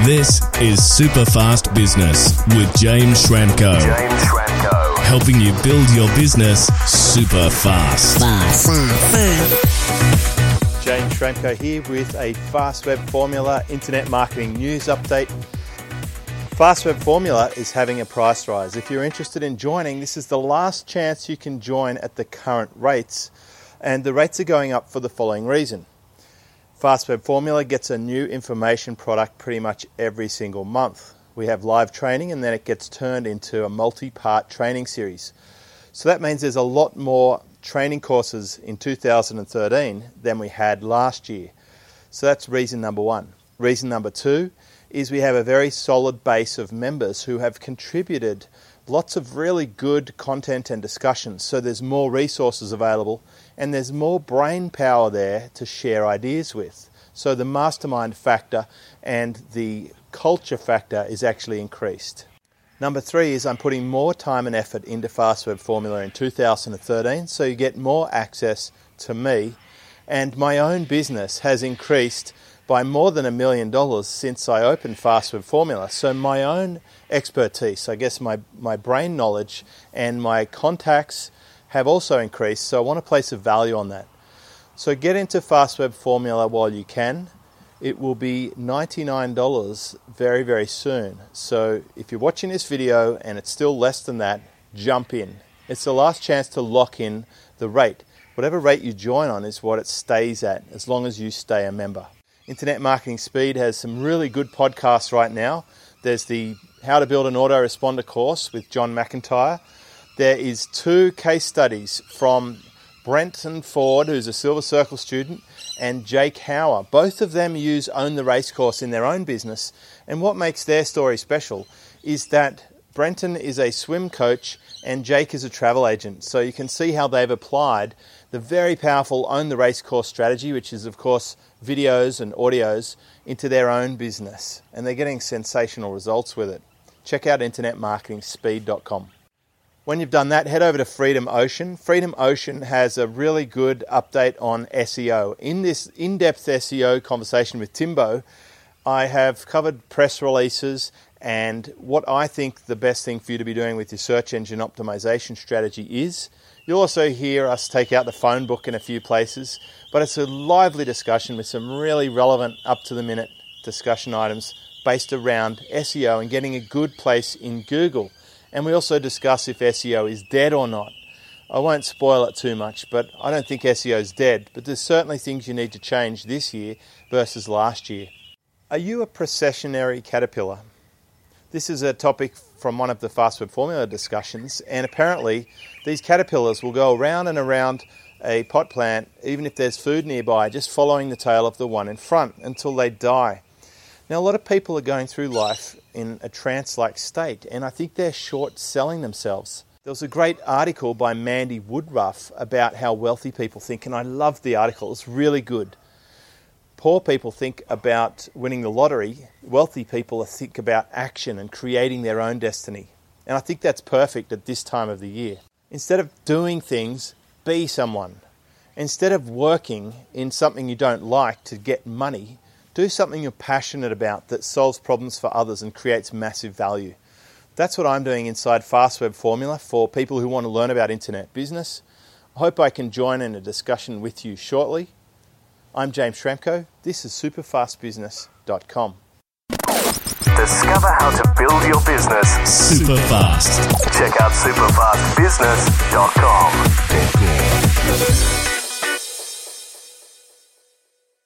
This is Superfast Business with James Schramko. Helping you build your business super fast. James Schramko here with a Fast Web Formula Internet Marketing News Update. Fast Web Formula is having a price rise. If you're interested in joining, this is the last chance you can join at the current rates. And the rates are going up for the following reason. Fast Web Formula gets a new information product pretty much every single month. We have live training and then it gets turned into a multi-part training series. So that means there's a lot more training courses in 2013 than we had last year. So that's reason number one. Reason number two is we have a very solid base of members who have contributed lots of really good content and discussions. So there's more resources available and there's more brain power there to share ideas with. So the mastermind factor and the culture factor is actually increased. Number three is I'm putting more time and effort into Fast Web Formula in 2013, so you get more access to me. And my own business has increased by more than $1 million since I opened Fast Web Formula. So my own expertise, I guess my brain knowledge and my contacts have also increased, so I want to place a value on that. So get into Fast Web Formula while you can. It will be $99 very, very soon. So if you're watching this video and it's still less than that, jump in. It's the last chance to lock in the rate. Whatever rate you join on is what it stays at, as long as you stay a member. Internet Marketing Speed has some really good podcasts right now. There's the How to Build an Autoresponder course with John McIntyre. There is 2 case studies from Brenton Ford, who's a Silver Circle student, and Jake Hauer. Both of them use Own the Race course in their own business. And what makes their story special is that Brenton is a swim coach and Jake is a travel agent. So you can see how they've applied the very powerful Own the Race course strategy, which is, of course, videos and audios, into their own business. And they're getting sensational results with it. Check out internetmarketingspeed.com. When you've done that, head over to Freedom Ocean. Freedom Ocean has a really good update on SEO. In this in-depth SEO conversation with Timbo, I have covered press releases and what I think the best thing for you to be doing with your search engine optimization strategy is. You'll also hear us take out the phone book in a few places, but it's a lively discussion with some really relevant, up-to-the-minute discussion items based around SEO and getting a good place in Google. And we also discuss if SEO is dead or not. I won't spoil it too much, but I don't think SEO is dead. But there's certainly things you need to change this year versus last year. Are you a processionary caterpillar? This is a topic from one of the Fast Web Formula discussions, and apparently these caterpillars will go around and around a pot plant, even if there's food nearby, just following the tail of the one in front until they die. Now, a lot of people are going through life in a trance-like state, and I think they're short-selling themselves. There was a great article by Mandy Woodruff about how wealthy people think, and I loved the article. It's really good. Poor people think about winning the lottery. Wealthy people think about action and creating their own destiny. And I think that's perfect at this time of the year. Instead of doing things, be someone. Instead of working in something you don't like to get money, do something you're passionate about that solves problems for others and creates massive value. That's what I'm doing inside Fast Web Formula for people who want to learn about internet business. I hope I can join in a discussion with you shortly. I'm James Schramko. This is superfastbusiness.com. Discover how to build your business super fast. Check out superfastbusiness.com.